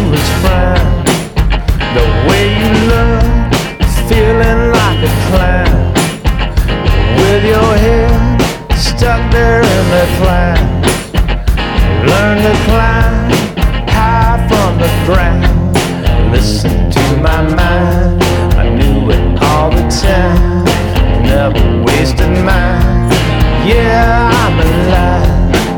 was frown. The way you look, feeling like a clown, with your head stuck there in the clouds. Learn to climb high from the ground. Listen to my mind, I knew it all the time. Never wasted mine, yeah, I'm alive.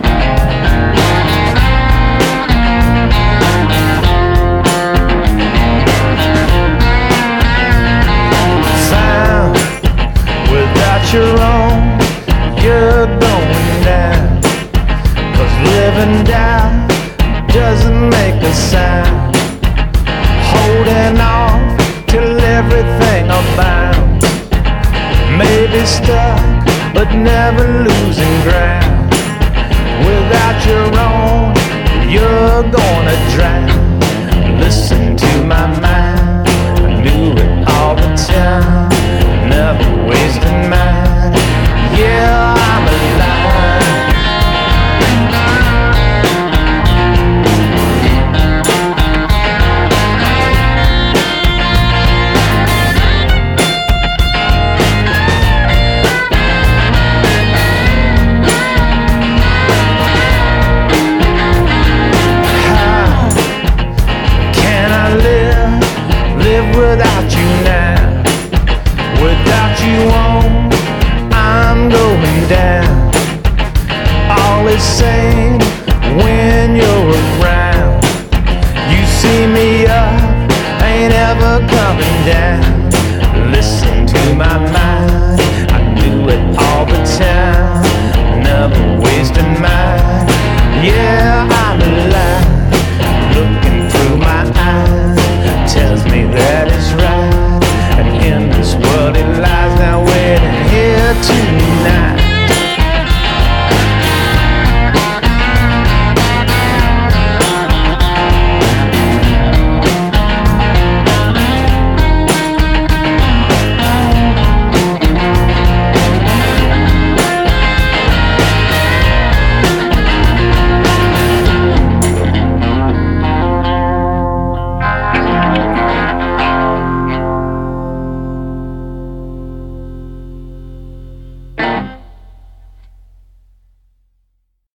Found without your own, you're going down. 'Cause living down doesn't make a sound. Holding on till everything abounds. Maybe stuck, but never losing ground. Without your own, you're gonna drown. Listen to my mind, I knew it all the time. Never wasting mine, yeah, I'm alive. Without you now, without you on, I'm going down. All is same when you're around. You see me up, ain't ever coming down.